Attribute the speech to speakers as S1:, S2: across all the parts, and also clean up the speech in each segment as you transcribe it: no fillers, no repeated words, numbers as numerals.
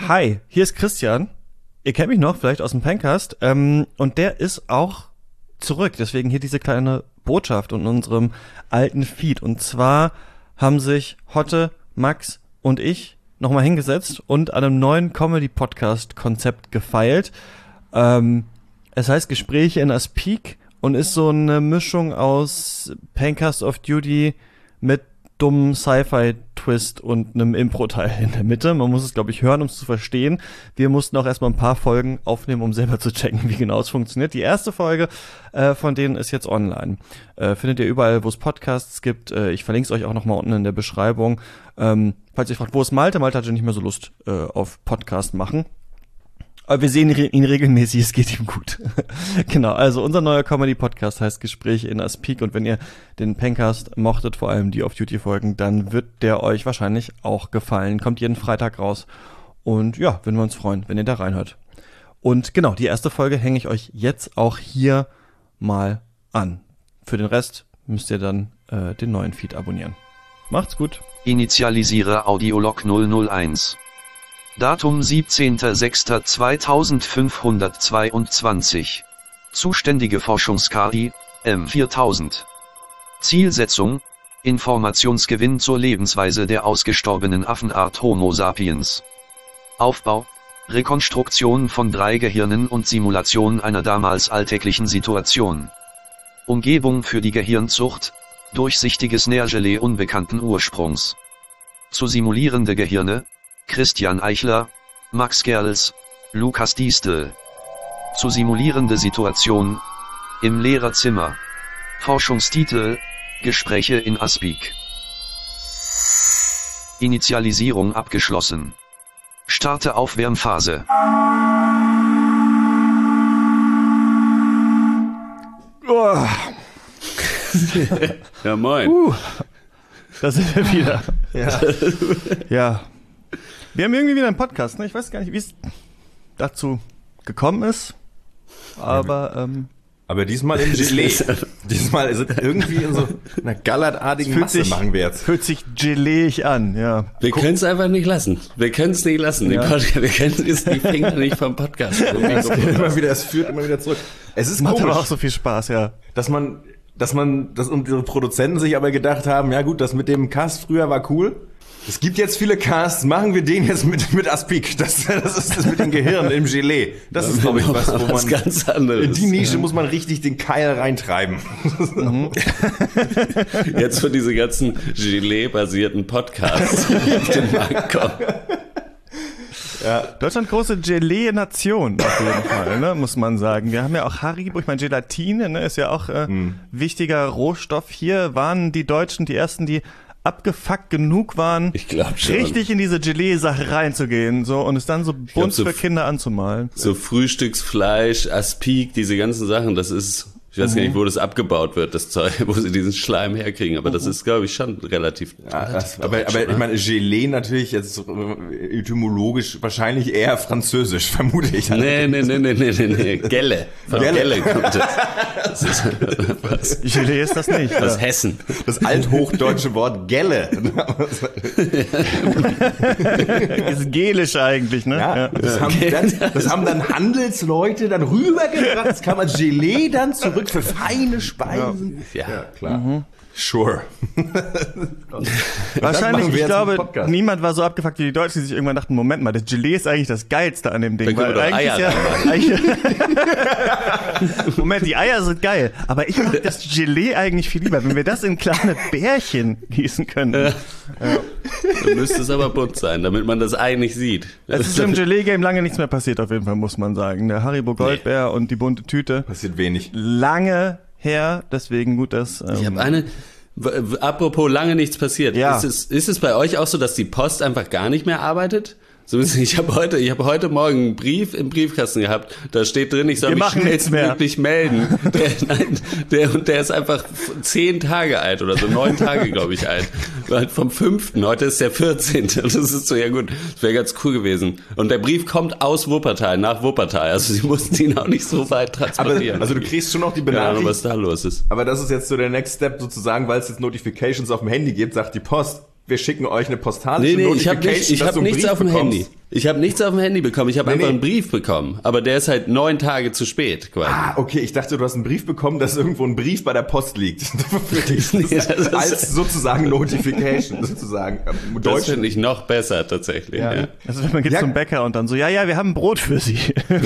S1: Hi, hier ist Christian. Ihr kennt mich noch, vielleicht aus dem Pencast. Und der ist auch zurück. Deswegen hier diese kleine Botschaft in unserem alten Feed. Und zwar haben sich Hotte, Max und ich nochmal hingesetzt und an einem neuen Comedy-Podcast-Konzept gefeilt. Es heißt Gespräche in Aspik und ist so eine Mischung aus Pencast of Duty mit dummen Sci-Fi-Twist und einem Impro-Teil in der Mitte. Man muss es, glaube ich, hören, um es zu verstehen. Wir mussten auch erstmal ein paar Folgen aufnehmen, um selber zu checken, wie genau es funktioniert. Die erste Folge von denen ist jetzt online. Findet ihr überall, wo es Podcasts gibt. Ich verlinke es euch auch nochmal unten in der Beschreibung. Falls ihr fragt, wo ist Malte? Malte hatte nicht mehr so Lust auf Podcast machen. Aber wir sehen ihn regelmäßig, es geht ihm gut. Genau, also unser neuer Comedy-Podcast heißt Gespräche in Aspik und wenn ihr den Pencast mochtet, vor allem die Off-Duty-Folgen, dann wird der euch wahrscheinlich auch gefallen. Kommt jeden Freitag raus und ja, würden wir uns freuen, wenn ihr da reinhört. Und genau, die erste Folge hänge ich euch jetzt auch hier mal an. Für den Rest müsst ihr dann den neuen Feed abonnieren. Macht's gut.
S2: Initialisiere Audiolog 001. Datum 17.06.2522. Zuständige Forschungs-KI, M4000. Zielsetzung: Informationsgewinn zur Lebensweise der ausgestorbenen Affenart Homo sapiens. Aufbau: Rekonstruktion von 3 Gehirnen und Simulation einer damals alltäglichen Situation. Umgebung für die Gehirnzucht: durchsichtiges Nährgelee unbekannten Ursprungs. Zu simulierende Gehirne: Christian Eichler, Max Gerls, Lukas Diestel. Zu simulierende Situation: im Lehrerzimmer. Forschungstitel: Gespräche in Aspik. Initialisierung abgeschlossen. Starte Aufwärmphase.
S1: Oh.
S3: Ja, moin.
S1: Da sind wir wieder. Ja. Wir haben irgendwie wieder einen Podcast, ne? Ich weiß gar nicht, wie es dazu gekommen ist, aber
S4: diesmal im Gelee. Diesmal ist es irgendwie in so einer gallertartigen Masse machen wir jetzt.
S1: Fühlt sich geleeig an, ja.
S3: Wir können es einfach nicht lassen. Wir können es nicht lassen.
S1: Ja.
S3: Wir können die Finger nicht vom Podcast.
S4: Es führt immer wieder zurück. Es ist
S1: Macht
S4: komisch,
S1: aber auch so viel Spaß, ja.
S4: dass unsere Produzenten sich aber gedacht haben, ja gut, das mit dem Cast früher war cool. Es gibt jetzt viele Casts, machen wir den jetzt mit Aspik. Das ist das mit dem Gehirn im Gelee. Das ist, glaube ich, was, wo man
S3: ganz anderes.
S4: In die Nische muss man richtig den Keil reintreiben.
S3: Jetzt für diese ganzen Gelee-basierten Podcasts auf den Markt kommen.
S1: Ja. Deutschland große Gelee-Nation auf jeden Fall, ne, muss man sagen. Wir haben ja auch Haribo, ich meine Gelatine, ne, ist ja auch wichtiger Rohstoff. Hier waren die Deutschen die ersten, die abgefuckt genug waren,
S3: Ich glaube schon.
S1: richtig in diese Gelee-Sache reinzugehen, so, und es dann so bunt für Kinder anzumalen.
S3: So Frühstücksfleisch, Aspik, diese ganzen Sachen, das ist, ich weiß gar nicht, wo das abgebaut wird, das Zeug, wo sie diesen Schleim herkriegen, aber das ist, glaube ich, schon relativ.
S4: Aber ich meine, Gelee natürlich jetzt etymologisch wahrscheinlich eher französisch, vermute ich.
S3: Nee. Gelle. Von Gelle kommt das. ist was.
S1: Gelee ist das nicht.
S3: Aus
S1: Ja.
S3: Hessen.
S4: Das althochdeutsche Wort Gelle.
S1: Ist gelisch eigentlich, ne?
S4: Ja, das haben dann Handelsleute dann rübergebracht. Das kann man Gelee dann zurück für feine Speisen.
S3: Ja,
S4: klar. Sure.
S1: Wahrscheinlich, ich glaube,
S4: Podcast.
S1: niemand war so abgefuckt wie die Deutschen, die sich irgendwann dachten, Moment mal, das Gelee ist eigentlich das Geilste an dem Ding.
S3: Da können wir doch
S1: eigentlich
S3: Eier
S1: Moment, die Eier sind geil, aber ich mag das Gelee eigentlich viel lieber, wenn wir das in kleine Bärchen gießen können.
S3: Dann müsste es aber bunt sein, damit man das Ei nicht sieht.
S1: Es ist im Gelee-Game lange nichts mehr passiert, auf jeden Fall, muss man sagen. Der Haribo Goldbär und die bunte Tüte.
S4: Passiert wenig.
S1: Lange her, deswegen gut, dass...
S3: Ich habe eine, apropos lange nichts passiert.
S1: Ja.
S3: Ist es bei euch auch so, dass die Post einfach gar nicht mehr arbeitet? So, ich habe heute Morgen einen Brief im Briefkasten gehabt, da steht drin, ich soll mich schnellstmöglich melden. Der ist einfach 10 Tage alt oder so, 9 Tage, glaube ich, alt. Vom 5. Heute ist der 14. Und das ist so, ja gut, das wäre ganz cool gewesen. Und der Brief kommt aus Wuppertal, nach Wuppertal. Also sie mussten ihn auch nicht so weit transportieren.
S4: Aber, also du kriegst schon noch die
S3: Keine Ahnung,
S4: Benachrichtigung.
S3: was da los ist.
S4: Aber das ist jetzt so der Next Step sozusagen, weil es jetzt Notifications auf dem Handy gibt, sagt die Post, wir schicken euch eine postalische
S3: Nee, ich habe
S4: Notification.
S3: nichts
S4: dass du einen
S3: nichts
S4: Brief
S3: auf dem
S4: bekommst.
S3: Handy. Ich habe nichts auf dem Handy bekommen, ich habe einfach einen Brief bekommen. Aber der ist halt 9 Tage zu spät quasi.
S4: Ah, okay, ich dachte, du hast einen Brief bekommen, dass irgendwo ein Brief bei der Post liegt. Für dich. Als sozusagen Notification, sozusagen.
S3: Das finde ich noch besser tatsächlich.
S1: Ja. Ja. Also man geht zum Bäcker und dann so, ja, wir haben ein Brot für Sie.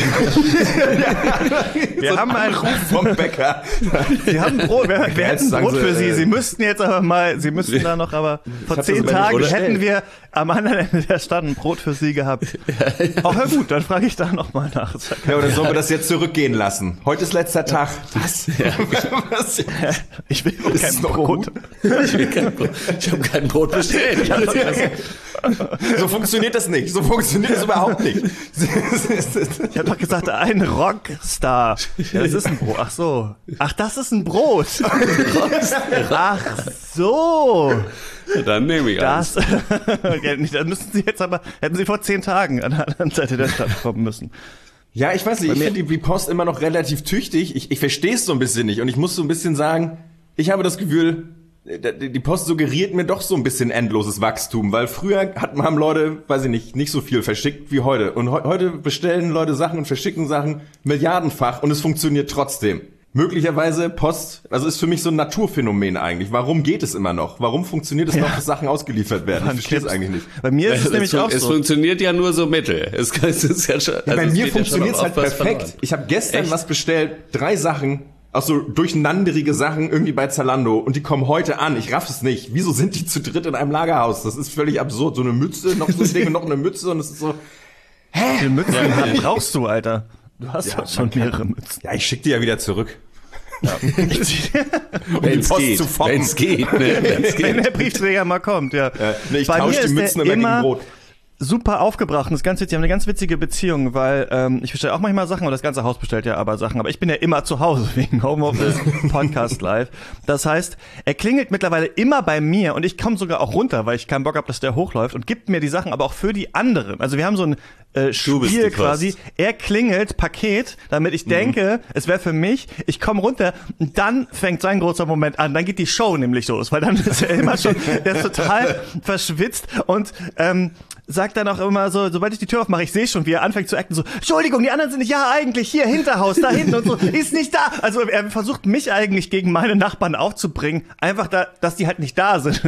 S1: Wir haben einen Ruf
S4: vom Bäcker.
S1: Sie haben ein Brot, wir hätten ein Brot für Sie. Sie müssten jetzt aber mal, Sie müssten da noch, aber vor 10 Tagen hätten wir am anderen Ende der Stadt ein Brot für Sie gehabt. Auch ja gut, dann frage ich da nochmal nach.
S4: Ja, oder sollen wir das jetzt zurückgehen lassen? Heute ist letzter Tag. Was? Ja.
S1: Was? Ich will kein Brot.
S3: Ich will kein Brot. Ich habe kein Brot bestellt.
S4: So funktioniert das nicht. So funktioniert das überhaupt nicht.
S1: Ich habe doch gesagt, ein Rockstar. Ja, das ist ein Brot. Ach so. Ach, das ist ein Brot. Ach so.
S3: Dann nehme ich
S1: das. Dann müssten Sie jetzt aber, hätten Sie vor 10 Tagen an der anderen Seite der Stadt kommen müssen.
S4: Ja, ich weiß nicht, ich finde die Post immer noch relativ tüchtig. Ich verstehe es so ein bisschen nicht und ich muss so ein bisschen sagen, ich habe das Gefühl, die Post suggeriert mir doch so ein bisschen endloses Wachstum, weil früher haben Leute, weiß ich nicht so viel verschickt wie heute. Und heute bestellen Leute Sachen und verschicken Sachen milliardenfach und es funktioniert trotzdem. Möglicherweise Post, also ist für mich so ein Naturphänomen eigentlich. Warum geht es immer noch? Warum funktioniert es noch, dass Sachen ausgeliefert werden? Ich verstehe es eigentlich nicht.
S1: Bei mir ist es nämlich auch so.
S3: Es funktioniert ja nur so mittel. Es ist ja schon,
S4: bei mir funktioniert es halt perfekt. Ich habe gestern was bestellt, 3 Sachen, auch so durcheinanderige Sachen irgendwie bei Zalando und die kommen heute an. Ich raff es nicht. Wieso sind die zu dritt in einem Lagerhaus? Das ist völlig absurd. So eine Mütze, noch so ein Ding und noch eine Mütze und es ist so,
S1: hä? Wie viele Mützen brauchst du, Alter? Du hast ja schon mehrere Mützen.
S4: Ja, ich schick die ja wieder zurück. Ja.
S3: Wenn es geht.
S1: Wenn der Briefträger mal kommt, ja.
S4: Ich tausche die Mützen immer gegen Brot.
S1: Super aufgebracht und das Ganze, die haben eine ganz witzige Beziehung, weil ich bestelle auch manchmal Sachen und das ganze Haus bestellt ja aber Sachen, aber ich bin ja immer zu Hause wegen Homeoffice, Podcast live. Das heißt, er klingelt mittlerweile immer bei mir und ich komme sogar auch runter, weil ich keinen Bock habe, dass der hochläuft und gibt mir die Sachen, aber auch für die anderen. Also wir haben so ein Spiel quasi. Er klingelt Paket, damit ich denke, es wäre für mich. Ich komme runter und dann fängt sein großer Moment an. Dann geht die Show nämlich los, weil dann ist er immer schon, der ist total verschwitzt und sagt dann auch immer so, sobald ich die Tür aufmache, ich sehe schon, wie er anfängt zu acten, so, Entschuldigung, die anderen sind nicht, ja eigentlich, hier, Hinterhaus, da hinten und so, ist nicht da. Also er versucht mich eigentlich gegen meine Nachbarn aufzubringen, einfach da, dass die halt nicht da sind.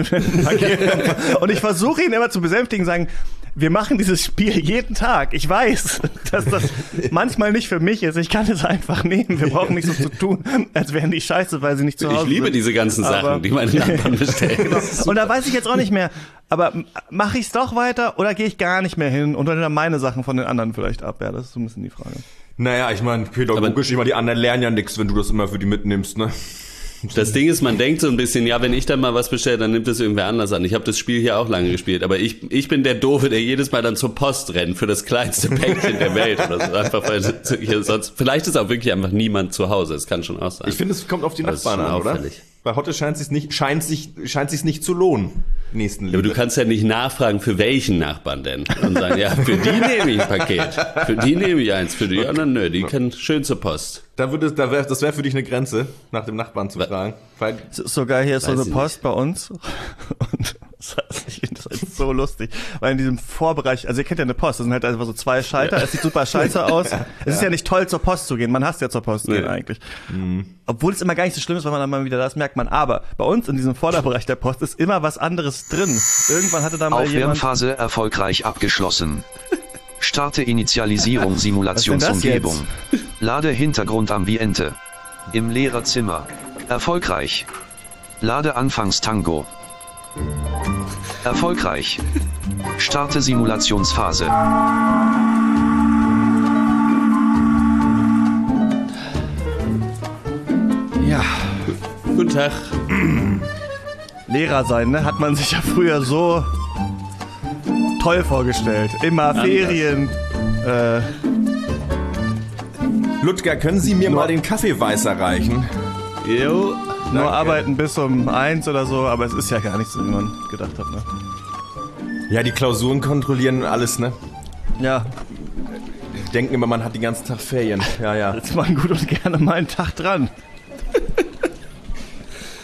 S1: Und ich versuche ihn immer zu besänftigen, sagen, wir machen dieses Spiel jeden Tag. Ich weiß, dass das manchmal nicht für mich ist. Ich kann es einfach nehmen. Wir brauchen nicht so zu tun, als wären die scheiße, weil sie nicht zu Hause sind.
S3: Ich liebe diese ganzen Sachen, die meine Nachbarn bestellen.
S1: Genau. Und da weiß ich jetzt auch nicht mehr, aber mache ich es doch weiter oder gehe ich gar nicht mehr hin und dann meine Sachen von den anderen vielleicht ab? Ja, das ist so ein bisschen die Frage.
S4: Naja, ich meine, pädagogisch, die anderen lernen ja nichts, wenn du das immer für die mitnimmst, ne?
S3: Das Ding ist, man denkt so ein bisschen, ja, wenn ich dann mal was bestelle, dann nimmt das irgendwer anders an. Ich habe das Spiel hier auch lange gespielt, aber ich bin der Doofe, der jedes Mal dann zur Post rennt für das kleinste Päckchen der Welt oder so. Einfach weil sonst, vielleicht ist auch wirklich einfach niemand zu Hause. Es kann schon auch sein.
S4: Ich finde, es kommt auf die Nachbarn an, oder? Bei Hotte scheint sich nicht zu lohnen. Nächstenliebe.
S3: Aber du kannst ja nicht nachfragen, für welchen Nachbarn denn? Und sagen, ja, für die nehme ich ein Paket. Für die nehme ich eins, für die anderen nö, die können schön zur Post.
S4: Das wäre für dich eine Grenze, nach dem Nachbarn zu fragen.
S1: Es ist sogar hier so eine Post bei uns. Und ich finde das halt so lustig, weil in diesem Vorbereich, also ihr kennt ja eine Post, das sind halt einfach so 2 Schalter, es sieht super scheiße aus. Es ist ja nicht toll, zur Post zu gehen, man hasst ja zur Post zu gehen eigentlich. Obwohl es immer gar nicht so schlimm ist, wenn man dann mal wieder das merkt man. Aber bei uns in diesem Vorderbereich der Post ist immer was anderes drin. Irgendwann hatte da mal
S2: Aufwärmphase erfolgreich abgeschlossen. Starte Initialisierung Simulationsumgebung. Lade Hintergrundambiente. Im Lehrerzimmer. Erfolgreich. Lade Anfangstango. Erfolgreich. Starte Simulationsphase.
S1: Ja.
S3: Guten Tag.
S1: Lehrer sein, ne? Hat man sich ja früher so toll vorgestellt. Immer Ferien.
S4: Ludger, können Sie mir mal den Kaffeeweißer reichen?
S3: Jo.
S1: Nur arbeiten bis um 1 oder so, aber es ist ja gar nicht so, wie man gedacht hat, ne?
S4: Ja, die Klausuren kontrollieren alles, ne?
S1: Ja.
S4: Denken immer, man hat den ganzen Tag Ferien. Ja, ja.
S1: Jetzt machen gut und gerne mal einen Tag dran.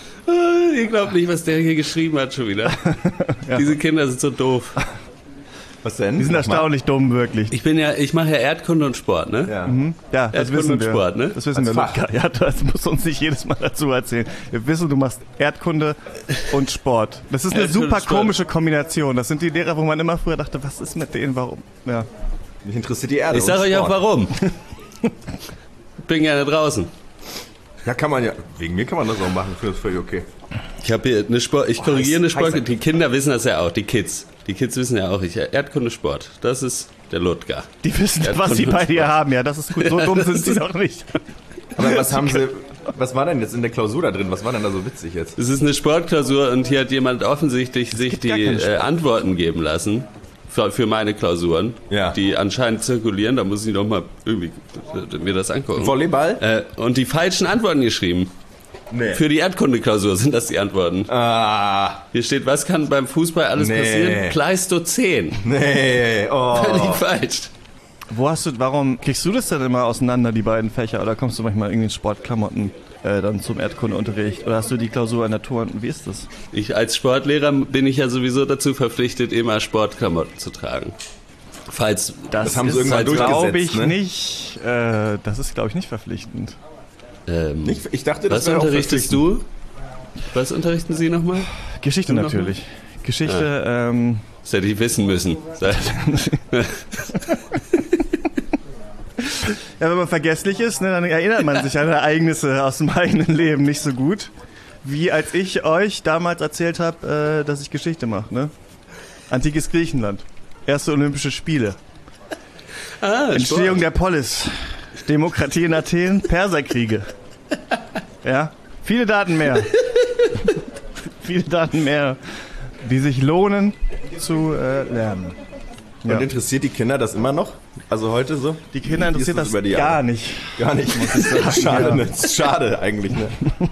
S3: Ich glaube nicht, was der hier geschrieben hat schon wieder. Ja. Diese Kinder sind so doof.
S4: Was denn?
S1: Die sind erstaunlich dumm, wirklich.
S3: Ich mache ja Erdkunde und Sport, ne?
S4: Ja.
S1: Ja, das
S3: Erdkunde
S1: wissen
S3: und
S1: wir.
S3: Sport, ne?
S1: Das wissen wir, Ludger. Ja, das musst du uns nicht jedes Mal dazu erzählen. Wir wissen, du machst Erdkunde und Sport. Das ist eine
S3: Erdkunde
S1: super
S3: und Sport.
S1: komische Kombination. Das sind die Lehrer, wo man immer früher dachte, was ist mit denen, warum? Ja.
S4: Mich interessiert die Erde.
S3: Ich sage euch auch warum. Bin gerne draußen.
S4: Ja, kann man ja. Wegen mir kann man das auch machen. Ich finde das völlig okay.
S3: Ich habe hier ich korrigiere eine Sport.
S4: heiß.
S3: Die Kinder wissen das ja auch, die Kids. Die Kids wissen ja auch, Erdkunde, Sport. Das ist der Ludger.
S1: Die wissen, was sie bei dir haben. Ja, das ist gut. So dumm sind sie doch nicht.
S4: Aber was war denn jetzt in der Klausur da drin? Was war denn da so witzig jetzt?
S3: Es ist eine Sportklausur und hier hat jemand offensichtlich sich
S1: gibt gar
S3: die
S1: keine Sport.
S3: Antworten geben lassen für meine Klausuren,
S4: Ja.
S3: die anscheinend zirkulieren. Da muss ich noch mal irgendwie mir das angucken.
S4: Volleyball?
S3: Und die falschen Antworten geschrieben.
S4: Nee.
S3: Für die Erdkunde-Klausur sind das die Antworten.
S4: Ah,
S3: Hier steht, was kann beim Fußball alles
S4: Nee.
S3: passieren? Pleistozän.
S4: nee.
S3: Völlig
S4: Oh.
S3: falsch.
S1: Warum kriegst du das denn immer auseinander, die beiden Fächer? Oder kommst du manchmal irgendwie in Sportklamotten dann zum Erdkundeunterricht? Oder hast du die Klausur in Natur? Wie ist das?
S3: Ich als Sportlehrer bin ich ja sowieso dazu verpflichtet, immer Sportklamotten zu tragen. Falls
S4: Das haben sie irgendwann
S1: glaube ich
S4: durchgesetzt, ne?
S1: nicht. Das ist, glaube ich, nicht verpflichtend.
S4: Ich dachte, das
S3: was
S4: wäre auch
S3: unterrichtest du? Was unterrichten Sie nochmal?
S1: Geschichte
S3: noch
S1: natürlich. Geschichte,
S3: Das hätte ich wissen müssen.
S1: ja, wenn man vergesslich ist, ne, dann erinnert man sich an Ereignisse aus dem eigenen Leben nicht so gut, wie als ich euch damals erzählt habe, dass ich Geschichte mache. Ne? Antikes Griechenland, erste Olympische Spiele, Entstehung der Polis, Demokratie in Athen, Perserkriege. Ja, viele Daten mehr. Viele Daten mehr, die sich lohnen zu lernen.
S4: Und
S1: Ja.
S4: interessiert die Kinder das immer noch? Also heute so?
S1: Die Kinder
S4: Wie
S1: interessiert
S4: ist
S1: das
S4: über die
S1: gar
S4: Jahre?
S1: nicht.
S4: Gar nicht, muss ich sagen. Schade, ne? Schade eigentlich, ne?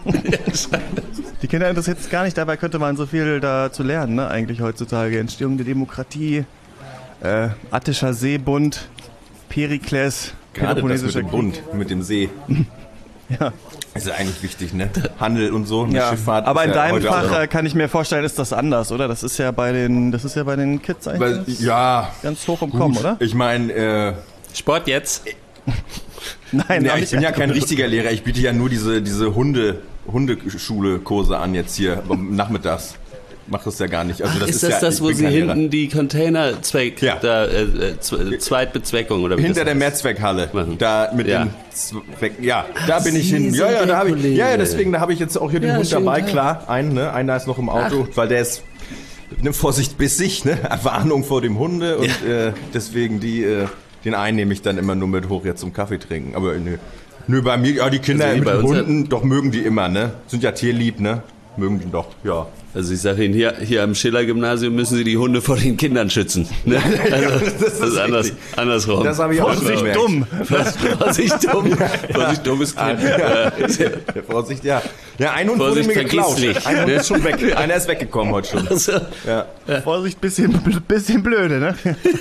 S1: Die Kinder interessiert es gar nicht, dabei könnte man so viel da zu lernen, ne? Eigentlich heutzutage. Entstehung der Demokratie, Attischer Seebund, Perikles,
S4: Gerade das mit
S1: Peloponnesischer
S4: dem
S1: Krieg.
S4: Bund, mit dem See.
S1: Ja.
S4: Ist ja eigentlich wichtig, ne? Handel und so, ne?
S1: Ja,
S4: Schifffahrt.
S1: aber
S4: ist
S1: in
S4: ja
S1: deinem
S4: heute auch
S1: Fach
S4: noch.
S1: kann ich mir vorstellen, ist das anders, oder? Das ist ja bei den Kids eigentlich
S4: Weil, ja,
S1: ganz hoch im Kommen, oder?
S4: ich meine,
S3: Sport jetzt.
S1: Nein,
S4: ja,
S1: noch
S4: ich
S1: nicht.
S4: bin ja kein richtiger Lehrer. Ich biete ja nur diese Hundeschule-Kurse an jetzt hier nachmittags. Mach das ja gar nicht. Also das
S3: ist
S4: ja,
S3: das das,
S4: ich
S3: wo
S4: bin
S3: Sie
S4: kein Lehrer.
S3: hinten die Container
S4: Ja.
S3: Zweitbezweckung oder wie
S4: Hinter
S3: das
S4: der
S3: heißt?
S4: Mehrzweckhalle,
S3: Machen.
S4: da mit
S3: Ja.
S4: den Zweck, ja, da bin ich
S3: Sie
S4: hin.
S3: sind
S4: Ja,
S3: der
S4: da habe ich,
S3: Kollege.
S4: ja, deswegen, da habe ich jetzt auch hier den
S3: Ja,
S4: Hund
S3: schönen
S4: dabei,
S3: Tag.
S4: klar, einer ist noch im Auto, weil der ist, ne, Vorsicht bissig, ne, Warnung vor dem Hunde und deswegen den einen nehme ich dann immer nur mit hoch jetzt zum Kaffee trinken, aber nö, bei mir, ja, die Kinder
S3: Also wie
S4: mit
S3: bei
S4: den
S3: uns
S4: Hunden, doch mögen die immer, ne, sind ja tierlieb, ne, mögen die doch, ja.
S3: Also ich sage Ihnen, hier am Schiller-Gymnasium müssen Sie die Hunde vor den Kindern schützen. Ne? Also, das ist andersrum.
S4: Das habe ich auch schon
S1: Vorsicht,
S4: gemerkt.
S1: dumm.
S3: Vorsicht, dumm. Vorsicht, dummes Kind.
S4: Ja, Vorsicht, ja. Ja, ein Hund
S3: Vorsicht,
S4: wurde mir geklaut.
S3: vergisslich.
S4: Ein Hund ist schon weg. Einer ist weggekommen heute schon.
S3: Also,
S4: Ja.
S1: Vorsicht, bisschen blöde, ne?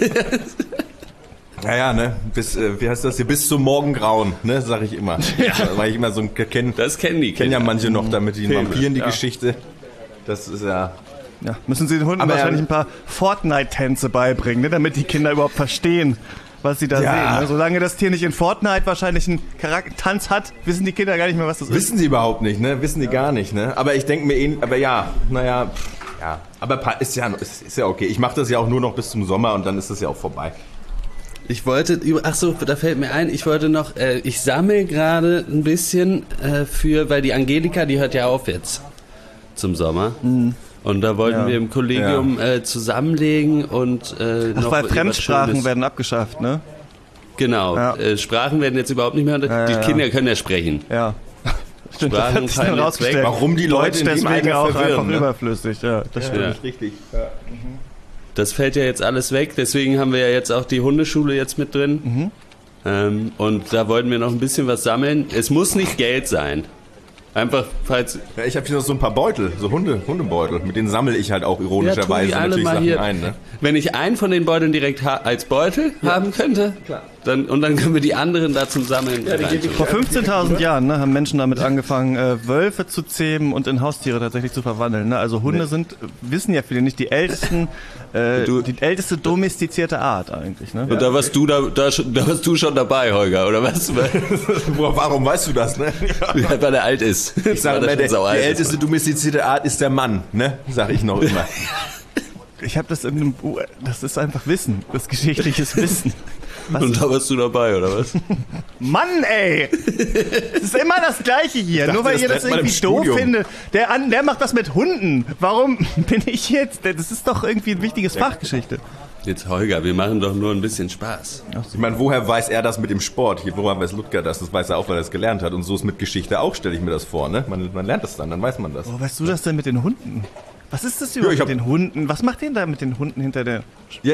S4: Ja, ne, wie heißt das hier, bis zum Morgengrauen, ne, sag ich immer. Ja. Weil ich immer so kennen
S3: das kennen die
S4: ja
S3: Kinder.
S4: manche noch da mit den
S3: Filme,
S4: Vampiren die
S3: ja.
S4: Geschichte. Das ist ja,
S1: Ja, müssen Sie den Hunden
S4: Aber
S1: wahrscheinlich
S4: ja.
S1: ein paar Fortnite-Tänze beibringen, ne, damit die Kinder überhaupt verstehen, was sie da
S4: Ja.
S1: sehen. Ne? Solange das Tier nicht in Fortnite wahrscheinlich einen Tanz hat, wissen die Kinder gar nicht mehr, was das ist.
S4: wissen sie überhaupt nicht, ne, wissen die gar nicht, ne. Aber ich denke mir aber ja, naja, ja, aber ist ja okay. Ich mache das ja auch nur noch bis zum Sommer und dann ist das ja auch vorbei.
S3: Ich wollte, ach so, da fällt mir ein, ich wollte noch, ich sammle gerade ein bisschen weil die Angelika, die hört ja auf jetzt zum Sommer. Und da wollten
S1: Ja.
S3: wir im Kollegium zusammenlegen und
S1: Ach, weil Fremdsprachen werden abgeschafft, ne?
S3: Genau,
S1: Ja.
S3: Sprachen werden jetzt überhaupt nicht mehr, die Kinder können ja sprechen.
S1: Ja. Stimmt, das
S3: Sprachen
S1: hat sich dann
S3: fallen jetzt
S1: rausgestellt.
S3: weg.
S4: Warum die Leute
S1: Deutsch
S4: in dem
S1: deswegen
S4: Alter
S1: auch
S4: verwirren,
S1: einfach
S4: ne?
S1: überflüssig, ja, das stimmt.
S3: Ja.
S4: Richtig.
S3: Das fällt ja jetzt alles weg, deswegen haben wir ja jetzt auch die Hundeschule jetzt mit drin. Und da wollten wir noch ein bisschen was sammeln. Es muss nicht Geld sein. Einfach, falls...
S4: Ja, ich habe hier noch so ein paar Beutel, so Hundebeutel. Mit denen sammle ich halt auch ironischerweise natürlich Sachen
S3: hier
S4: ein. Ne?
S3: Wenn ich einen von den Beuteln direkt als Beutel haben könnte, dann können wir die anderen da zum Sammeln
S1: Vor 15.000 Jahren haben Menschen damit angefangen, Wölfe zu zähmen und in Haustiere tatsächlich zu verwandeln. Ne? Also Hunde wissen ja viele nicht, die älteste domestizierte Art eigentlich. Ne?
S3: Und da warst du du schon dabei, Holger, oder was?
S4: Warum weißt du das? Ne?
S3: Ja, weil er alt ist.
S4: Ich sage immer, die älteste domestizierte Art ist der Mann, ne? Sag ich noch immer.
S1: Ich habe das in einem Buch, das ist einfach Wissen, das geschichtliches Wissen.
S3: Und da warst du dabei, oder was?
S1: Mann, ey! Es ist immer das Gleiche hier. Nur weil ihr das irgendwie doof findet. Der macht das mit Hunden. Warum bin ich jetzt? Das ist doch irgendwie ein wichtiges Fachgeschichte.
S3: Jetzt, Holger, wir machen doch nur ein bisschen Spaß.
S4: Ich meine, woher weiß er das mit dem Sport? Woher weiß Ludger das? Das weiß er auch, weil er es gelernt hat. Und so ist mit Geschichte auch, stelle ich mir das vor. Ne? Man lernt das dann weiß man das.
S1: Wo weißt du das denn mit den Hunden? Was ist das überhaupt mit den Hunden? Was macht ihr denn da mit den Hunden hinter der...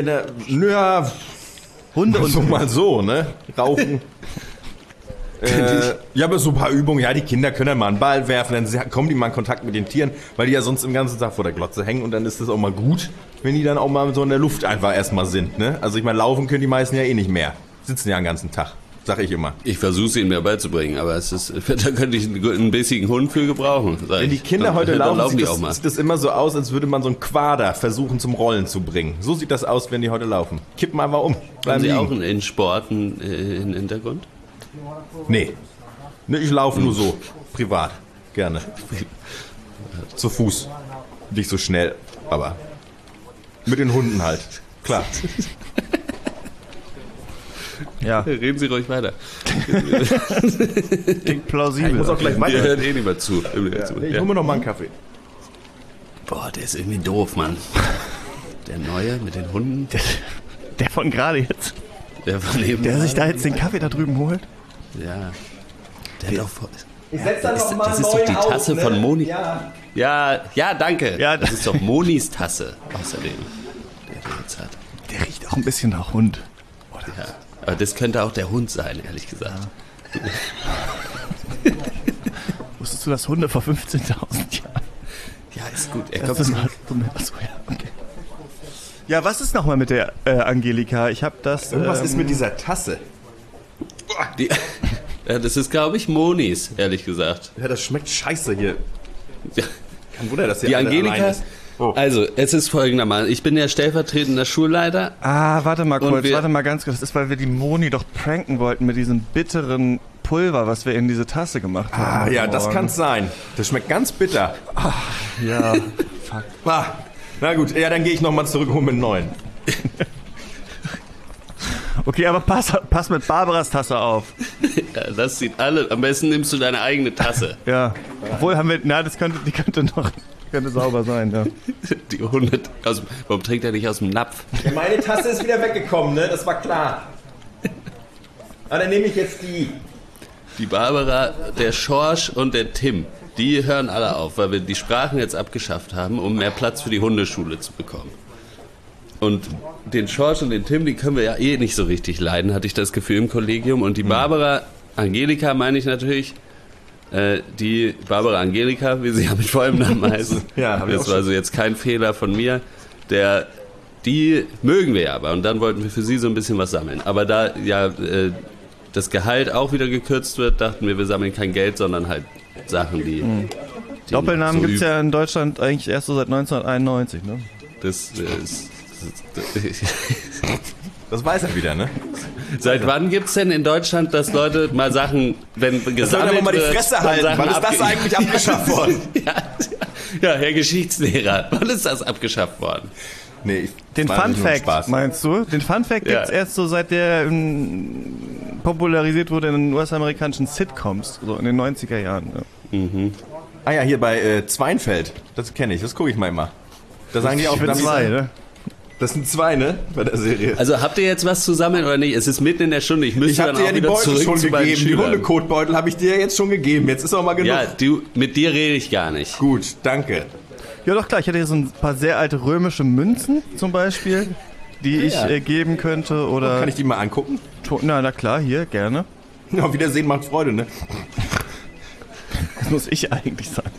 S4: Hunde und so mal so, ne? Rauchen. Ja, aber so ein paar Übungen. Ja, die Kinder können dann mal einen Ball werfen, dann kommen die mal in Kontakt mit den Tieren, weil die ja sonst den ganzen Tag vor der Glotze hängen und dann ist das auch mal gut, wenn die dann auch mal so in der Luft einfach erstmal sind, ne? Also ich meine, laufen können die meisten ja eh nicht mehr. Sitzen ja den ganzen Tag, sag ich immer.
S3: Ich versuche es ihnen mehr beizubringen, aber da könnte ich einen bissigen Hund für gebrauchen.
S4: Wenn die Kinder heute laufen, sieht das immer so aus, als würde man so einen Quader versuchen zum Rollen zu bringen. So sieht das aus, wenn die heute laufen. Kippen einfach um.
S3: Haben Sie auch in Sporten einen Hintergrund?
S4: Nee. Ich laufe nur so. Privat. Gerne. Zu Fuß. Nicht so schnell, aber mit den Hunden halt. Klar.
S1: Ja.
S3: Reden Sie ruhig weiter.
S1: Klingt plausibel.
S4: Ich muss auch gleich weiter.
S3: Ihr hört eh nicht mehr zu.
S4: Ich hole mir noch mal einen Kaffee.
S3: Boah, der ist irgendwie doof, Mann. Der Neue mit den Hunden.
S1: Der von gerade jetzt.
S3: Der
S1: sich da jetzt den Kaffee da drüben holt.
S3: Ja. Der hat doch voll...
S4: Ich setz da noch mal
S3: das ist doch die Tasse von Moni.
S4: Ja,
S3: danke. Ja, das ist doch Monis Tasse. Außerdem, der jetzt hat.
S1: Der riecht auch ein bisschen nach Hund.
S3: Oder? Ja, aber das könnte auch der Hund sein, ehrlich gesagt.
S1: Ja. Wusstest du, dass Hunde vor 15.000 Jahren?
S3: Ja, ist gut.
S1: Ja, was ist nochmal mit der Angelika? Ich habe das...
S4: Irgendwas ist mit dieser Tasse.
S3: Das ist, glaube ich, Monis, ehrlich gesagt.
S4: Ja, das schmeckt scheiße hier.
S3: Ja.
S4: Kein Wunder, dass hier
S3: die Angelika ist. Oh. Also, es ist folgendermaßen. Ich bin ja stellvertretender Schulleiter.
S1: Warte mal ganz kurz. Das ist, weil wir die Moni doch pranken wollten mit diesem bitteren Pulver, was wir in diese Tasse gemacht haben.
S4: Ja, das kann's sein. Das schmeckt ganz bitter.
S1: Ja, fuck.
S4: Na gut, ja, dann gehe ich nochmal zurück und hole mir einen neuen.
S1: Okay, aber pass mit Barbaras Tasse auf.
S3: Ja, das sieht alle. Am besten nimmst du deine eigene Tasse.
S1: Ja. Obwohl die könnte sauber sein, ja.
S3: Die 100. Warum trinkt er nicht aus dem Napf?
S4: Ja, meine Tasse ist wieder weggekommen, ne? Das war klar. Dann nehme ich jetzt die.
S3: Die Barbara, der Schorsch und der Tim, die hören alle auf, weil wir die Sprachen jetzt abgeschafft haben, um mehr Platz für die Hundeschule zu bekommen. Und den Schorsch und den Tim, die können wir ja eh nicht so richtig leiden, hatte ich das Gefühl im Kollegium. Und die Barbara Angelika meine ich natürlich, die Barbara Angelika, wie sie ja mit vollem Namen heißt.
S4: Ja,
S3: das war also jetzt kein Fehler von mir. Die mögen wir ja aber und dann wollten wir für sie so ein bisschen was sammeln. Aber da ja das Gehalt auch wieder gekürzt wird, dachten wir sammeln kein Geld, sondern halt Sachen, die
S1: Doppelnamen so gibt es ja in Deutschland eigentlich erst so seit 1991, ne?
S4: Das weiß er wieder, ne?
S3: Seit wann gibt's denn in Deutschland, dass Leute mal Sachen, wenn gesammelt
S4: wird... mal die Fresse halten, wann ist das eigentlich abgeschafft worden?
S3: Ja, Herr Geschichtslehrer, wann ist das abgeschafft worden?
S1: Nee, den Fun Fact, meinst du? Den Fun Fact gibt's erst so, seit der popularisiert wurde in den US-amerikanischen Sitcoms, so in den 90er Jahren. Ja.
S4: Mhm. Ah ja, hier bei Zweinfeld, das kenne ich, das gucke ich mal immer. Da sagen die auch...
S1: ne?
S4: Das sind 2, ne? Bei der Serie.
S3: Also habt ihr jetzt was zusammen oder nicht? Es ist mitten in der Stunde. Ich müsste dann auch wieder zurück
S4: schon
S3: zu meinen Schülern.
S4: Die Hundekotbeutel habe ich dir jetzt schon gegeben. Jetzt ist auch mal genug.
S3: Ja, mit dir rede ich gar nicht.
S4: Gut, danke.
S1: Ja doch klar, ich hätte hier so ein paar sehr alte römische Münzen zum Beispiel, die ich geben könnte. Oder
S4: kann ich die mal angucken?
S1: Na klar, hier, gerne.
S4: Ja, Wiedersehen macht Freude, ne?
S1: muss ich eigentlich sagen.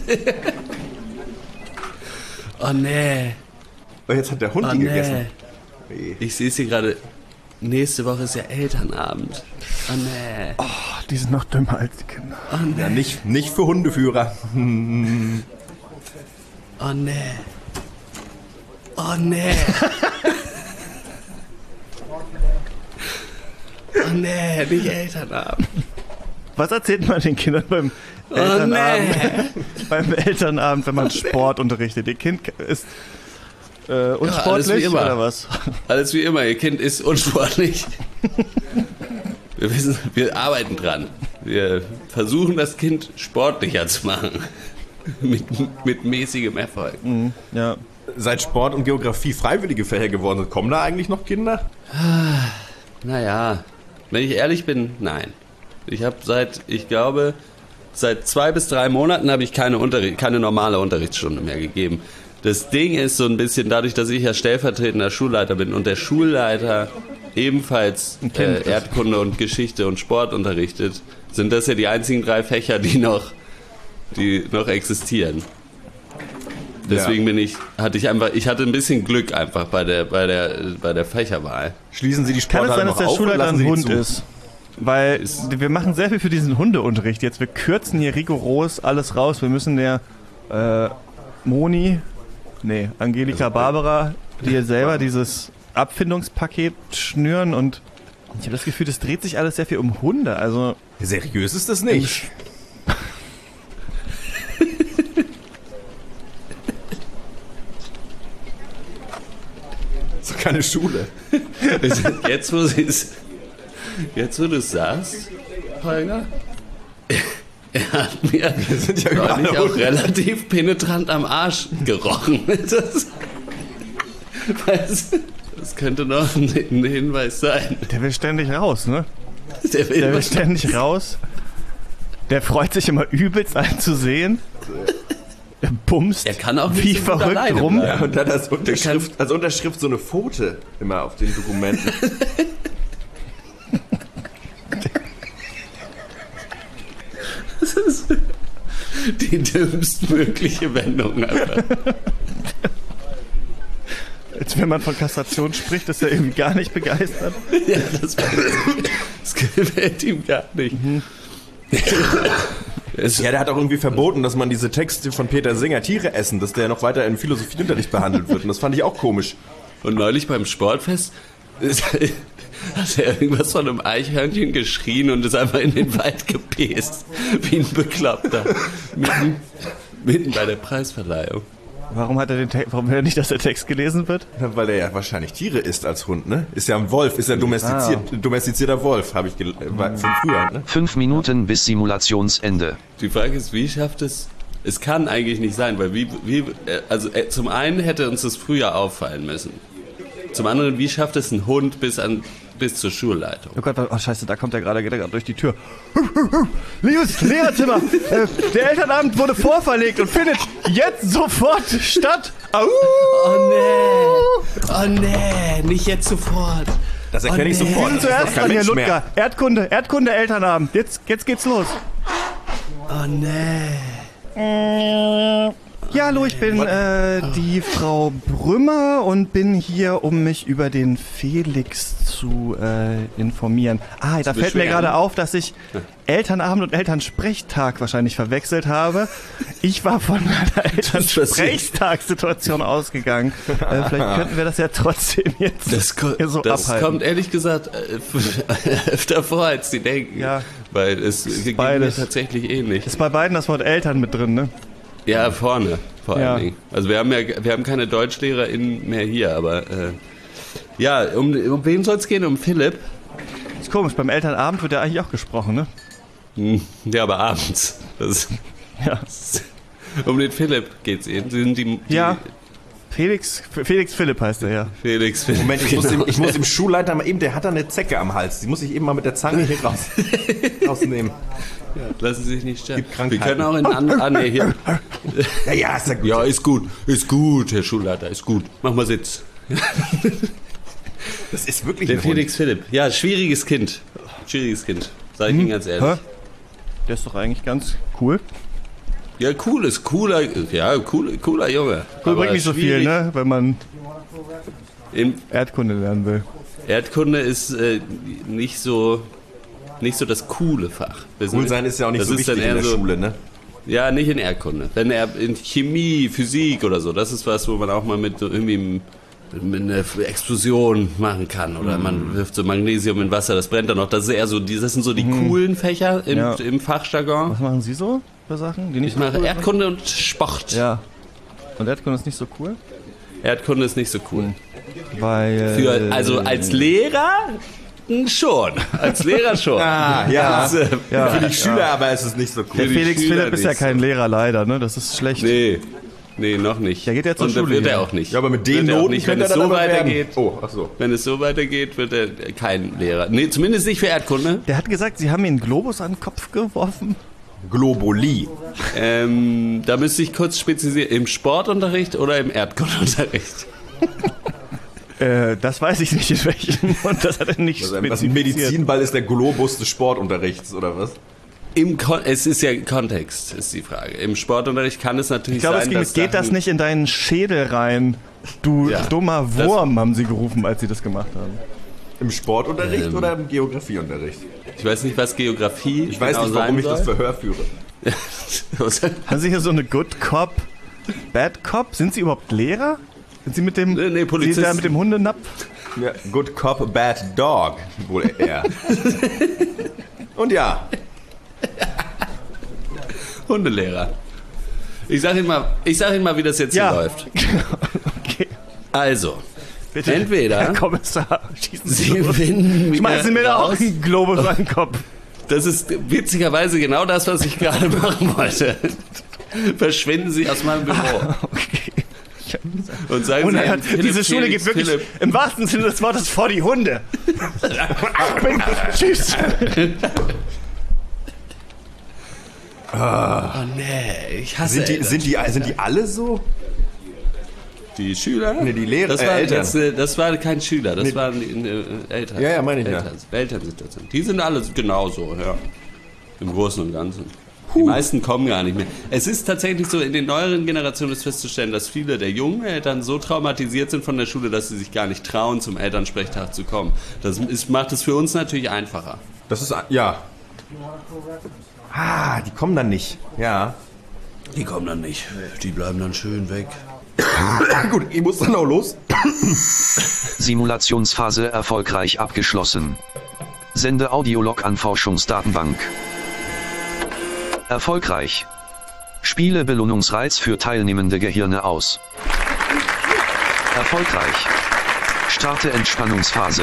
S3: Oh nee.
S4: Oh, jetzt hat der Hund die gegessen.
S3: Ich sehe es hier gerade. Nächste Woche ist ja Elternabend. Oh nee.
S1: Oh, die sind noch dümmer als die Kinder.
S3: Oh nee.
S4: Ja, nicht für Hundeführer.
S3: Oh nee. Oh nee. Oh nee, nicht Elternabend.
S1: Was erzählt man den Kindern beim Elternabend? Beim Elternabend, wenn man Sport unterrichtet. Ihr Kind ist unsportlich oder was?
S3: Alles wie immer, ihr Kind ist unsportlich. Wir arbeiten dran. Wir versuchen, das Kind sportlicher zu machen. Mit mäßigem Erfolg.
S1: Ja.
S4: Seit Sport und Geografie freiwillige Fächer geworden sind, kommen da eigentlich noch Kinder?
S3: Naja, wenn ich ehrlich bin, nein. Ich habe seit 2 bis 3 Monaten habe ich keine normale Unterrichtsstunde mehr gegeben. Das Ding ist so ein bisschen, dadurch, dass ich ja stellvertretender Schulleiter bin und der Schulleiter ebenfalls Erdkunde und Geschichte und Sport unterrichtet, sind das ja die einzigen 3 Fächer, die noch existieren. Deswegen hatte ich ein bisschen Glück einfach bei der Fächerwahl.
S4: Schließen Sie die
S1: Kann
S4: Sportart
S1: es sein, dass der Schulleiter ein Hund ist? Weil wir machen sehr viel für diesen Hundeunterricht jetzt. Wir kürzen hier rigoros alles raus. Wir müssen der Angelika Barbara, die hier selber dieses Abfindungspaket schnüren und ich habe das Gefühl, das dreht sich alles sehr viel um Hunde. Also
S4: seriös ist das nicht. Das ist keine Schule.
S3: Jetzt, wo du es sagst, Holger, er hat mir neulich auch relativ penetrant am Arsch gerochen. Das könnte noch ein Hinweis sein.
S1: Der will ständig raus, ne? Der will ständig raus. Der freut sich immer übelst, einen zu sehen. Er bumst.
S3: Er kann auch nicht
S1: wie so verrückt rum.
S4: Ja, und dann als Unterschrift so eine Pfote immer auf den Dokumenten.
S3: Das ist die dümmstmögliche Wendung. Alter.
S1: Als wenn man von Kastration spricht, ist er irgendwie gar nicht begeistert.
S3: Ja, das gefällt ihm gar nicht.
S4: Ja, der hat auch irgendwie verboten, dass man diese Texte von Peter Singer, Tiere essen, dass der noch weiter im Philosophieunterricht behandelt wird. Und das fand ich auch komisch.
S3: Und neulich beim Sportfest hat er irgendwas von einem Eichhörnchen geschrien und ist einfach in den Wald gepäst. Wie ein Bekloppter. Mitten bei der Preisverleihung.
S1: Warum will er nicht, dass der Text gelesen wird?
S4: Ja, weil er ja wahrscheinlich Tiere isst als Hund, ne? Ist ja ein Wolf, ist ja domestizierter Wolf, habe ich von früher, ne?
S2: 5 Minuten bis Simulationsende.
S3: Die Frage ist, wie schafft es? Es kann eigentlich nicht sein, weil zum einen hätte uns das früher auffallen müssen. Zum anderen, wie schafft es ein Hund bis zur Schulleitung?
S1: Oh Gott, oh Scheiße, da geht er gerade durch die Tür. Liebes Lehrerzimmer, der Elternabend wurde vorverlegt und findet jetzt sofort statt. Au!
S3: Oh nee, nicht jetzt sofort.
S4: Das erkenne ich sofort.
S1: Wir sind zuerst dran, Herr Ludger. Erdkunde, Elternabend. Jetzt geht's los.
S3: Oh nee.
S1: Ja, hallo, ich bin die Frau Brümmer und bin hier, um mich über den Felix zu informieren. Da fällt mir gerade auf, dass ich Elternabend und Elternsprechtag wahrscheinlich verwechselt habe. Ich war von einer Elternsprechtagssituation ausgegangen. Vielleicht könnten wir das ja trotzdem jetzt abhalten.
S3: Das kommt ehrlich gesagt öfter vor, als die denken.
S1: Ja.
S3: Weil es geht mir tatsächlich ähnlich.
S1: Ist bei beiden das Wort Eltern mit drin, ne?
S3: Ja, vorne vor allen Dingen. Also wir haben keine DeutschlehrerInnen mehr hier, aber um wen soll es gehen? Um Philipp?
S1: Ist komisch, beim Elternabend wird ja eigentlich auch gesprochen, ne?
S3: Ja, aber abends. Um den Philipp geht's eben.
S1: Ja. Felix Philipp heißt er, ja.
S3: Felix Philipp.
S4: Moment, ich muss dem Schulleiter mal eben, der hat da eine Zecke am Hals. Die muss ich eben mal mit der Zange hier rausnehmen.
S3: Ja, lassen Sie sich nicht stören. Wir können auch in anderen... hier.
S4: Ja, ist ja gut.
S3: Ja, ist gut, Herr Schulleiter, ist gut. Mach mal Sitz.
S4: Das ist wirklich
S3: der Felix Philipp. Ja, schwieriges Kind. Sag ich Ihnen ganz ehrlich.
S1: Der ist doch eigentlich ganz cool.
S3: Ja, cooler Junge.
S1: Cool bringt nicht so viel,
S3: schwierig.
S1: ne? Wenn man Erdkunde lernen will.
S3: Erdkunde ist nicht so das coole Fach.
S4: Cool sein ist ja auch nicht so wichtig in der Schule, ne?
S3: Ja, nicht in Erdkunde. Wenn er in Chemie, Physik oder so, das ist was, wo man auch mal mit so irgendwie mit einer Explosion machen kann. Oder man wirft so Magnesium in Wasser, das brennt dann noch. Das ist eher so, das sind so die coolen Fächer im Fachjargon.
S1: Was machen Sie so für Sachen? Die nicht
S3: Ich mache Erdkunde und Sport.
S1: Ja. Und Erdkunde ist nicht so cool?
S3: Erdkunde ist nicht so cool.
S1: Weil...
S3: Also als Lehrer schon. Als Lehrer schon.
S4: Ja. Für die Schüler aber ist es nicht so cool.
S1: Der Felix
S3: Schüler
S1: Philipp ist ja
S3: nicht
S1: kein Lehrer, leider, ne? Das ist schlecht.
S3: Nee, noch nicht.
S1: Der geht ja zur
S3: und
S1: Schule
S3: wird
S1: hier.
S3: er auch nicht.
S4: Ja, aber mit den
S3: Wird er auch
S4: Noten
S3: nicht,
S4: könnte
S3: wenn es
S4: er dann
S3: so
S4: aber werden.
S3: weitergeht.
S4: Oh, ach so.
S3: Wenn es so weitergeht, wird er kein Lehrer. Nee, zumindest nicht für Erdkunde.
S1: Der hat gesagt, Sie haben mir einen Globus an den Kopf geworfen.
S4: Globuli.
S3: Da müsste ich kurz spezifizieren. Im Sportunterricht oder im Erdkundeunterricht?
S1: Das weiß ich nicht, in welchem. Und das hat er nicht
S4: Was ein
S1: spezifiziert.
S4: Medizinball ist der Globus des Sportunterrichts, oder was?
S3: Es ist ja Kontext, ist die Frage. Im Sportunterricht kann es natürlich
S1: Ich glaube,
S3: sein,
S1: es geht das nicht in deinen Schädel rein. Du dummer Wurm, haben sie gerufen, als sie das gemacht haben.
S4: Im Sportunterricht oder im Geografieunterricht?
S3: Ich weiß nicht, was Geografie
S4: Ich weiß nicht, warum ich das Verhör führe.
S1: Haben Sie hier so eine Good Cop, Bad Cop? Sind Sie überhaupt Lehrer? Sind Sie mit dem,
S3: Nee, Polizist.
S1: Sie da mit dem Hundenapf?
S4: Ja, good Cop, Bad Dog, wohl eher. Und ja.
S3: Hundelehrer. Ich sag Ihnen mal, wie das jetzt hier läuft.
S1: Okay.
S3: Also,
S1: Bitte,
S3: entweder
S1: Herr Kommissar, schießen Sie
S3: Sie
S1: los.
S3: finden
S1: Schmeißen Sie mir da auch
S3: raus.
S1: einen Globus an den Kopf.
S3: Das ist witzigerweise genau das, was ich gerade machen wollte. Verschwinden Sie aus meinem Büro.
S1: Okay.
S3: Und sagen
S1: Und
S3: Sie,
S1: dann,
S3: Philipp,
S1: diese Schule geht wirklich im wahrsten Sinne des Wortes vor die Hunde. Tschüss.
S3: Oh nee, ich hasse
S4: Sind die alle so?
S3: die Schüler?
S4: Nee, die Lehrer,
S3: das war
S4: Eltern.
S3: das war kein Schüler, das waren Eltern.
S4: Ja, meine ich ja.
S3: Elternsituation. Die sind alle genauso, ja. Im Großen und Ganzen. Die meisten kommen gar nicht mehr. Es ist tatsächlich so, in den neueren Generationen ist festzustellen, dass viele der jungen Eltern so traumatisiert sind von der Schule, dass sie sich gar nicht trauen, zum Elternsprechtag zu kommen. Macht es für uns natürlich einfacher.
S4: Das ist, ja. Die kommen dann nicht. Ja.
S3: Die kommen dann nicht. Die bleiben dann schön weg.
S4: Gut, ich muss dann auch los.
S2: Simulationsphase erfolgreich abgeschlossen. Sende Audiolog an Forschungsdatenbank. Erfolgreich. Spiele Belohnungsreiz für teilnehmende Gehirne aus. Erfolgreich. Starte Entspannungsphase.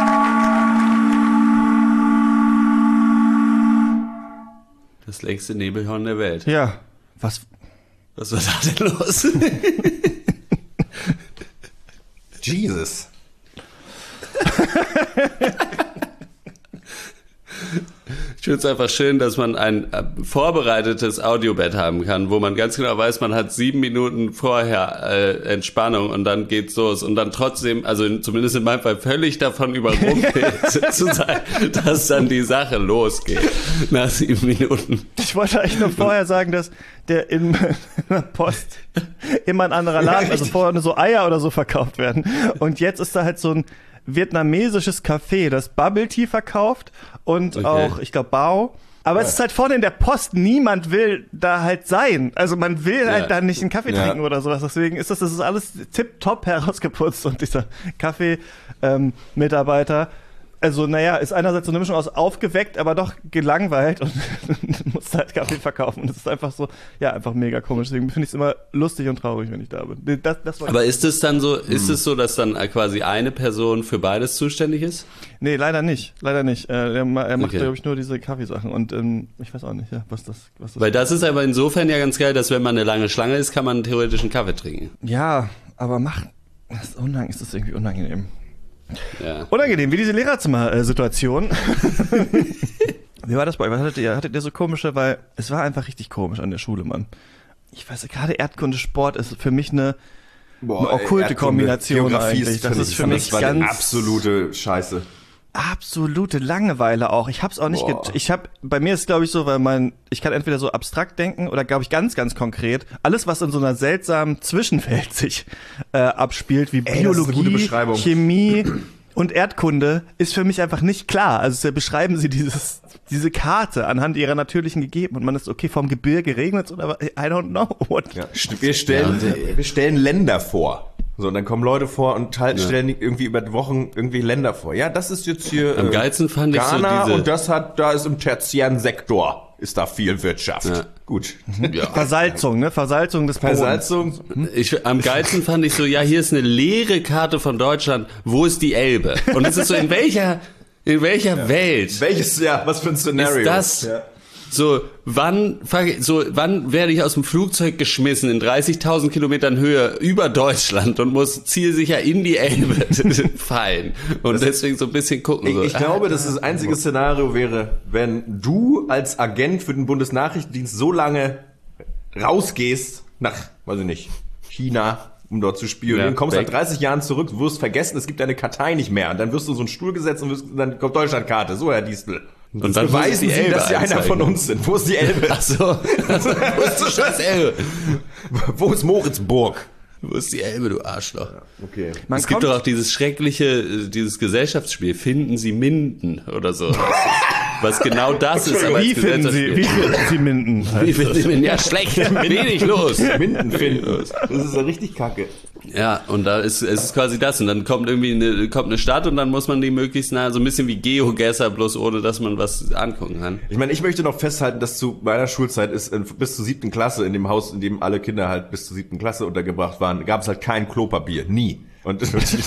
S3: Das längste Nebelhorn der Welt.
S1: Ja, was
S3: Was war da denn los?
S4: Jesus.
S3: Ich finde es einfach schön, dass man ein vorbereitetes Audiobett haben kann, wo man ganz genau weiß, man hat 7 Minuten vorher Entspannung und dann geht's los und dann trotzdem, also zumindest in meinem Fall, völlig davon überrumpelt zu sein, dass dann die Sache losgeht nach 7 Minuten.
S1: Ich wollte eigentlich nur vorher sagen, dass der in der Post immer ein anderer Laden, also vorher nur so Eier oder so verkauft werden. Und jetzt ist da halt so ein vietnamesisches Café, das Bubble Tea verkauft und auch, ich glaube, Bao. Aber es ist halt vorne in der Post, niemand will da halt sein. Also man will halt da nicht einen Kaffee trinken oder sowas. Deswegen ist das ist alles tipptopp herausgeputzt und dieser Kaffee-Mitarbeiter, also naja, ist einerseits so eine Mischung aus aufgeweckt, aber doch gelangweilt und muss halt Kaffee verkaufen. Und das ist einfach so, ja, einfach mega komisch. Deswegen finde ich es immer lustig und traurig, wenn ich da bin.
S3: Aber ist es dann so, ist es so, dass dann quasi eine Person für beides zuständig ist?
S1: Nee, leider nicht. Er macht, glaube ich, nur diese Kaffeesachen und ich weiß auch nicht, ja, was das
S3: Weil das ist aber insofern ja ganz geil, dass wenn man eine lange Schlange ist, kann man theoretisch einen Kaffee trinken.
S1: Ja, aber ist das irgendwie unangenehm.
S3: Ja.
S1: Unangenehm, wie diese Lehrerzimmer-Situation. Wie war das bei euch? Was hattet ihr so komische, weil es war einfach richtig komisch an der Schule, Mann. Ich weiß, gerade Erdkunde, Sport ist für mich eine okkulte Kombination
S4: Geografie
S1: eigentlich. Das ist für mich
S4: das war
S1: ganz
S4: eine absolute Scheiße.
S1: absolute Langeweile auch. Ich hab's auch nicht, bei mir ist glaube ich so, weil ich kann entweder so abstrakt denken oder glaube ich ganz, ganz konkret. Alles, was in so einer seltsamen Zwischenwelt sich abspielt, wie Biologie, Chemie und Erdkunde, ist für mich einfach nicht klar. Also beschreiben sie diese Karte anhand ihrer natürlichen Gegebenheiten und man ist okay, vom Gebirge regnet oder I don't know what.
S4: Ja, wir stellen Länder vor. So, und dann kommen Leute vor und stellen irgendwie über Wochen irgendwie Länder vor. Ja, das ist jetzt hier
S3: am geilsten fand
S4: Ghana
S3: ich so
S4: und da ist im tertiären Sektor ist da viel Wirtschaft. Ja. Gut.
S1: Ja. Versalzung des Bodens.
S3: Am geilsten fand ich so, ja, hier ist eine leere Karte von Deutschland, wo ist die Elbe? Und es ist so, in welcher Welt?
S4: Was für ein Szenario?
S3: Ist das? Ja. So, wann werde ich aus dem Flugzeug geschmissen in 30.000 Kilometern Höhe über Deutschland und muss zielsicher in die Elbe fallen und deswegen so ein bisschen gucken.
S4: Ich glaube, dass das einzige Szenario wäre, wenn du als Agent für den Bundesnachrichtendienst so lange rausgehst nach, weiß ich nicht, China, um dort zu spielen, kommst nach 30 Jahren zurück, wirst vergessen, es gibt deine Kartei nicht mehr und dann wirst du so einen Stuhl gesetzt und dann kommt Deutschlandkarte, so Herr Distel. Und dann beweisen sie, dass sie einer von uns sind. Wo ist die Elbe?
S3: Ach so. Wo ist die scheiß Elbe?
S4: Wo ist Moritzburg?
S3: Wo ist die Elbe, du Arschloch?
S4: Ja, okay.
S3: Es gibt doch auch dieses Gesellschaftsspiel, Finden Sie Minden oder so. Was genau das ist. Aber
S1: wie finden Sie Minden?
S3: Wie finden Sie Minden? Ja, schlecht. Wenig los.
S4: Minden finden. Das ist ja richtig kacke.
S3: Ja, und da ist es quasi das. Und dann kommt irgendwie eine Stadt und dann muss man die möglichst nah, so ein bisschen wie GeoGuessr, bloß ohne, dass man was angucken kann.
S4: Ich meine, ich möchte noch festhalten, dass zu meiner Schulzeit ist bis zur 7. Klasse in dem Haus, in dem alle Kinder halt bis zur 7. Klasse untergebracht waren, gab es halt kein Klopapier. Nie. Und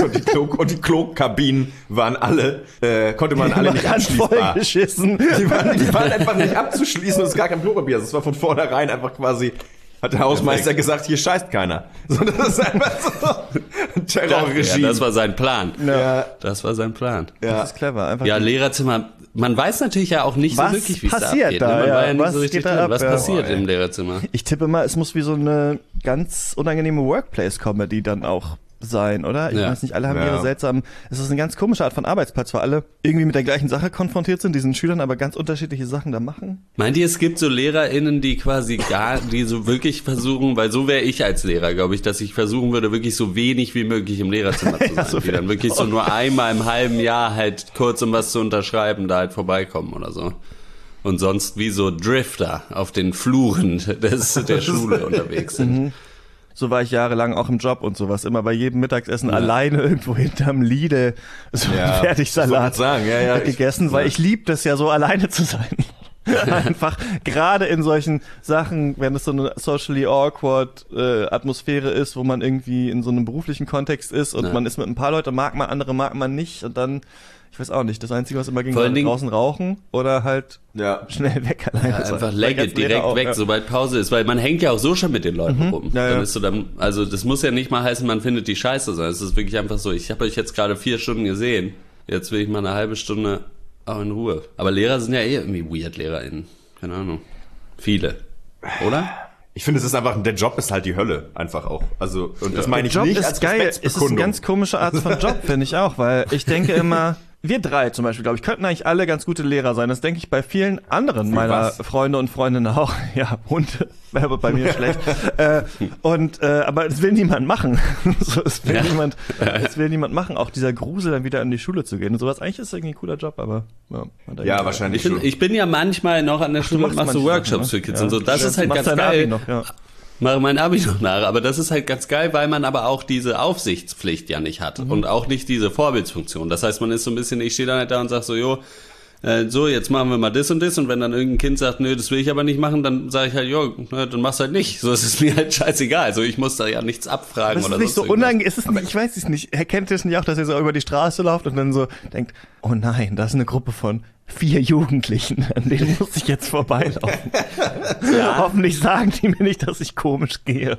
S4: die Klokabinen waren alle, konnte man alle nicht abschließbar. Die waren einfach nicht abzuschließen und es ist gar kein Klopapier. Also es war von vornherein einfach quasi, hat der Hausmeister gesagt, hier scheißt keiner. So, das ist einfach so ein Terrorregime.
S3: Ja, das war sein Plan.
S1: Ja.
S3: Das war sein Plan.
S1: Ja. Das ist clever. Einfach
S3: Lehrerzimmer. Man weiß natürlich ja auch nicht so wirklich, wie es da abgeht.
S1: Da,
S3: man war ja nicht
S1: was
S3: so richtig drin. Was passiert im Lehrerzimmer?
S1: Ich tippe mal, es muss wie so eine ganz unangenehme Workplace-Comedy dann auch sein, oder? Ich weiß nicht, alle haben ihre seltsamen, es ist eine ganz komische Art von Arbeitsplatz, weil alle irgendwie mit der gleichen Sache konfrontiert sind, diesen Schülern aber ganz unterschiedliche Sachen da machen.
S3: Meint ihr, es gibt so LehrerInnen, die quasi die so wirklich versuchen, weil so wäre ich als Lehrer, glaube ich, dass ich versuchen würde, wirklich so wenig wie möglich im Lehrerzimmer zu sein, die dann wirklich so nur einmal im halben Jahr halt kurz, um was zu unterschreiben, da halt vorbeikommen oder so. Und sonst wie so Drifter auf den Fluren der Schule unterwegs sind.
S1: So war ich jahrelang auch im Job und sowas. Immer bei jedem Mittagessen alleine irgendwo hinterm Lidl so einen Fertigsalat gegessen, weil ich lieb das ja so, alleine zu sein. Einfach gerade in solchen Sachen, wenn es so eine socially awkward Atmosphäre ist, wo man irgendwie in so einem beruflichen Kontext ist und man ist mit ein paar Leuten, mag man, andere mag man nicht und dann, ich weiß auch nicht, das Einzige, was immer ging, war draußen rauchen oder halt schnell weg alleine.
S3: Ja, einfach direkt weg, sobald Pause ist, weil man hängt ja auch so schon mit den Leuten rum. Dann ist so also das muss ja nicht mal heißen, man findet die scheiße, sondern es ist wirklich einfach so, ich habe euch jetzt gerade 4 Stunden gesehen, jetzt will ich mal eine halbe Stunde auch in Ruhe. Aber Lehrer sind ja irgendwie weird LehrerInnen. Keine Ahnung. Viele. Oder?
S4: Ich finde, es ist einfach, der Job ist halt die Hölle, einfach auch. Also, und das meine ich nicht als
S1: Respektsbekundung. Es ist eine ganz komische Art von Job, finde ich auch, weil ich denke immer, wir 3 zum Beispiel, glaube ich, könnten eigentlich alle ganz gute Lehrer sein. Das denke ich bei vielen anderen meiner Freunde und Freundinnen auch. Ja, Hunde wäre bei mir schlecht. Aber es will niemand machen. Es will niemand machen. Auch dieser Grusel, dann wieder in die Schule zu gehen und sowas. Eigentlich ist es irgendwie ein cooler Job, aber
S4: wahrscheinlich
S3: ich bin ja manchmal noch an der Schule und mache so Workshops für Kids und so. Das ist halt ganz geil. Mache mein Abi noch nach, aber das ist halt ganz geil, weil man aber auch diese Aufsichtspflicht ja nicht hat und auch nicht diese Vorbildsfunktion. Das heißt, man ist so ein bisschen, ich stehe dann halt da und sage so, jetzt machen wir mal das und das und wenn dann irgendein Kind sagt, nö, das will ich aber nicht machen, dann sage ich halt, dann mach's halt nicht. So, es ist mir halt scheißegal. Also ich muss da ja nichts abfragen
S1: das
S3: oder
S1: so. Das ist nicht so unangenehm, ich weiß es nicht. Erkennt ihr es nicht auch, dass ihr so über die Straße lauft und dann so denkt, oh nein, da ist eine Gruppe von 4 Jugendlichen, an denen muss ich jetzt vorbeilaufen. Hoffentlich sagen die mir nicht, dass ich komisch gehe.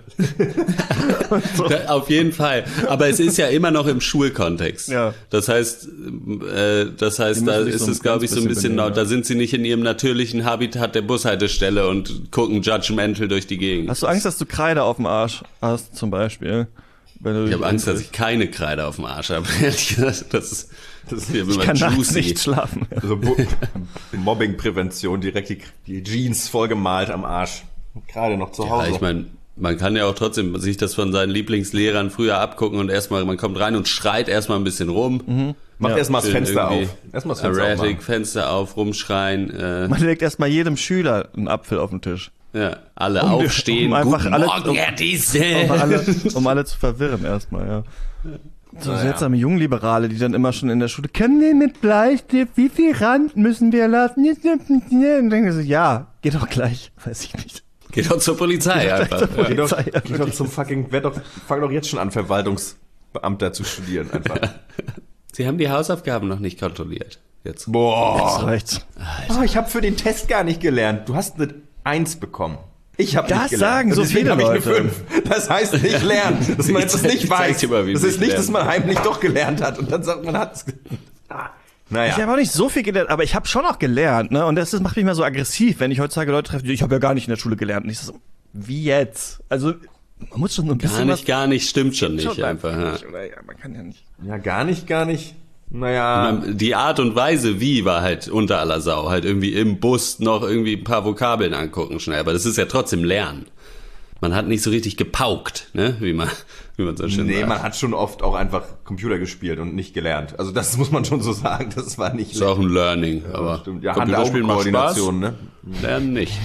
S3: So. Auf jeden Fall. Aber es ist ja immer noch im Schulkontext. Ja. Das heißt, da ist es, glaube ich, so ein bisschen, da sind sie nicht in ihrem natürlichen Habitat der Bushaltestelle und gucken judgmental durch die Gegend.
S1: Hast du Angst, dass du Kreide auf dem Arsch hast, zum Beispiel? Wenn
S3: ich habe Angst, dass ich keine Kreide auf dem Arsch habe. Ehrlich gesagt, das ist hier
S1: ich kann nachts nicht schlafen.
S4: Also Mobbing-Prävention, direkt die Jeans vollgemalt am Arsch. Gerade noch zu Hause.
S3: Ja, ich meine, man kann ja auch trotzdem sich das von seinen Lieblingslehrern früher abgucken und man kommt rein und schreit erstmal ein bisschen rum.
S4: Macht erstmal das Fenster auf.
S3: Erstmal das Fenster auf. Fenster auf, rumschreien.
S1: Man legt erstmal jedem Schüler einen Apfel auf den Tisch.
S3: Ja, alle aufstehen,
S1: einfach
S3: guten Morgen, Herr Diese.
S1: Um alle zu verwirren erstmal, ja. So seltsame Jungliberale, die dann immer schon in der Schule, können wir mit Bleistift, wie viel Rand müssen wir lassen? Und dann denken sie, ja, geht doch gleich, weiß ich nicht.
S3: Geht doch zur Polizei einfach.
S4: Geht doch zum fucking, fang doch jetzt schon an, Verwaltungsbeamter zu studieren einfach.
S3: Sie haben die Hausaufgaben noch nicht kontrolliert. Jetzt.
S4: Boah. Ich habe für den Test gar nicht gelernt. Du hast eine 1 bekommen. Ich habe nicht gelernt. Das sagen so viele Leute. Ich eine 5. Das heißt nicht lernen. Dass man jetzt nicht weiß. Das ist nicht, dass man heimlich doch gelernt hat und dann sagt man hat es. Naja.
S1: Ich habe auch nicht so viel gelernt, aber ich habe schon auch gelernt, ne? Und das macht mich mal so aggressiv, wenn ich heutzutage Leute treffe, ich habe ja gar nicht in der Schule gelernt. Und ich so, wie jetzt? Also man muss schon so ein bisschen
S3: gar nicht, stimmt schon nicht einfach. Ja.
S1: Man kann ja nicht.
S4: Ja, gar nicht. Naja.
S3: Die Art und Weise, wie war halt unter aller Sau. Halt irgendwie im Bus noch irgendwie ein paar Vokabeln angucken schnell. Aber das ist ja trotzdem Lernen. Man hat nicht so richtig gepaukt, ne? Wie man so schön sagt.
S4: Man hat schon oft auch einfach Computer gespielt und nicht gelernt. Also das muss man schon so sagen. Das war nicht.
S3: Das ist auch ein Learning.
S4: Ja,
S3: aber
S4: stimmt. Ja, Hand-Augen-Koordination, ne?
S3: Lernen nicht.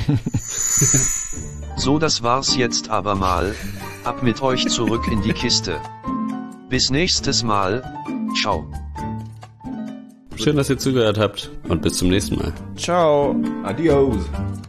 S2: So, das war's jetzt aber mal. Ab mit euch zurück in die Kiste. Bis nächstes Mal. Ciao.
S3: Schön, dass ihr zugehört habt und bis zum nächsten Mal.
S1: Ciao.
S4: Adios.